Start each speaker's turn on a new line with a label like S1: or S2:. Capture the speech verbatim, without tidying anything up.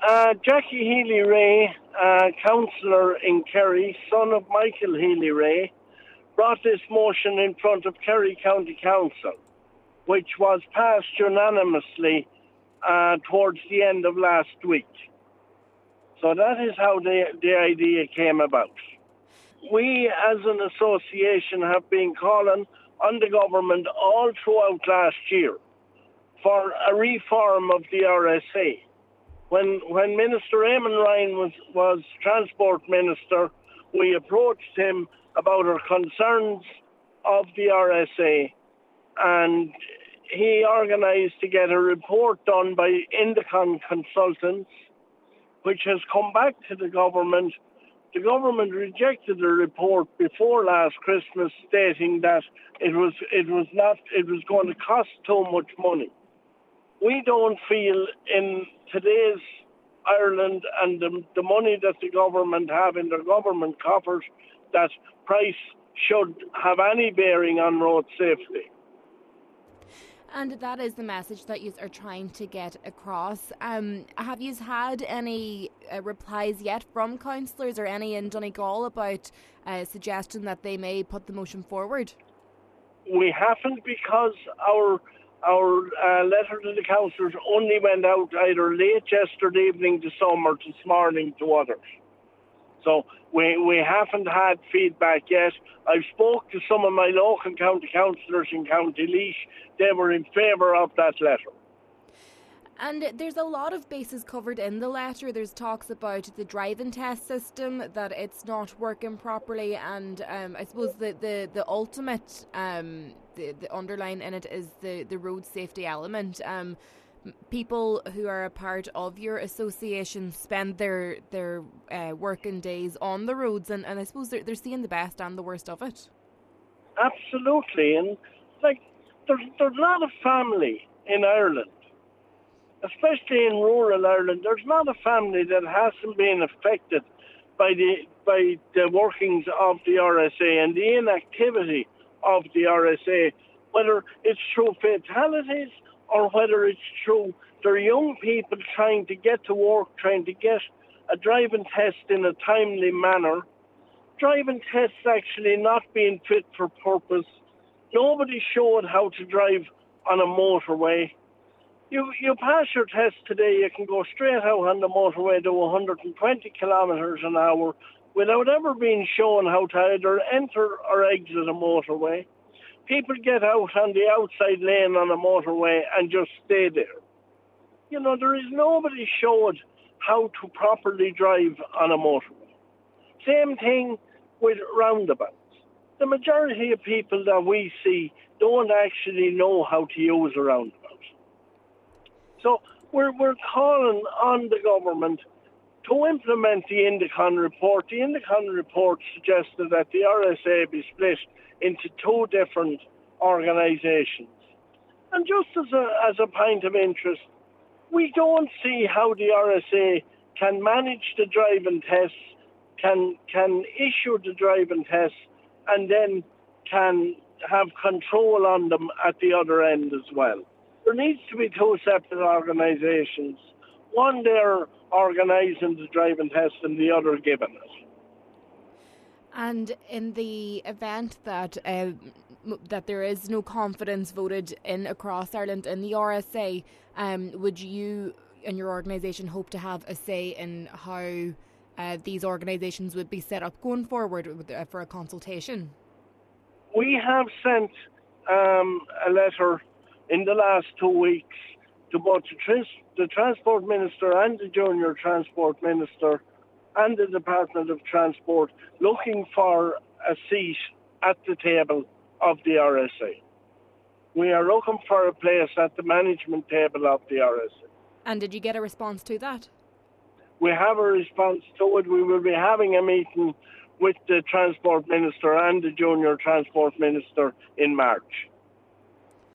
S1: Uh, Jackie Healy-Ray, uh, councillor in Kerry, son of Michael Healy-Ray, brought this motion in front of Kerry County Council, which was passed unanimously uh, towards the end of last week. So that is how the, the idea came about. We, as an association, have been calling on the government all throughout last year for a reform of the R S A. When when Minister Eamon Ryan was, was Transport Minister, we approached him about our concerns of the R S A, and he organised to get a report done by Indicon Consultants, which has come back to the government. The government rejected the report before last Christmas, stating that it was it was not it was going to cost too much money. We don't feel in today's Ireland and the, the money that the government have in their government coffers that price should have any bearing on road safety.
S2: And that is the message that you are trying to get across. Um, have you had any uh, replies yet from councillors or any in Donegal about uh, suggesting that they may put the motion forward?
S1: We haven't, because our our uh, letter to the councillors only went out either late yesterday evening to some or this morning to others. So we we haven't had feedback yet. I've spoke to some of my local county councillors in County Laois. They were in favour of that letter.
S2: And there's a lot of bases covered in the letter. There's talks about the driving test system, that it's not working properly, and um, I suppose the, the, the ultimate um, the, the underline in it is the, the road safety element. Um, people who are a part of your association spend their their uh, working days on the roads, and, and I suppose they're, they're seeing the best and the worst of it.
S1: Absolutely, and like there's, there's not a family in Ireland, especially in rural Ireland, there's not a family that hasn't been affected by the by the workings of the R S A and the inactivity of the R S A, whether it's through fatalities or whether it's through their young people trying to get to work, trying to get a driving test in a timely manner, driving tests actually not being fit for purpose. Nobody showed how to drive on a motorway. You you pass your test today, you can go straight out on the motorway to one hundred twenty kilometres an hour without ever being shown how to either enter or exit a motorway. People get out on the outside lane on a motorway and just stay there. You know, there is nobody showed how to properly drive on a motorway. Same thing with roundabouts. The majority of people that we see don't actually know how to use a roundabout. So we're we're calling on the government to implement the Indicon report. The Indicon report suggested that the R S A be split into two different organisations. And just as a as a point of interest, we don't see how the R S A can manage the driving tests, can can issue the driving tests, and then can have control on them at the other end as well. There needs to be two separate organisations. One there organising the driving test and the other giving it.
S2: And in the event that uh, that there is no confidence voted in across Ireland in the R S A, um, would you and your organisation hope to have a say in how uh, these organisations would be set up going forward with, uh, for a consultation?
S1: We have sent um, a letter in the last two weeks to both the, trans- the Transport Minister and the Junior Transport Minister and the Department of Transport, looking for a seat at the table of the R S A. We are looking for a place at the management table of the R S A.
S2: And did you get a response to that?
S1: We have a response to it. We will be having a meeting with the Transport Minister and the Junior Transport Minister in March.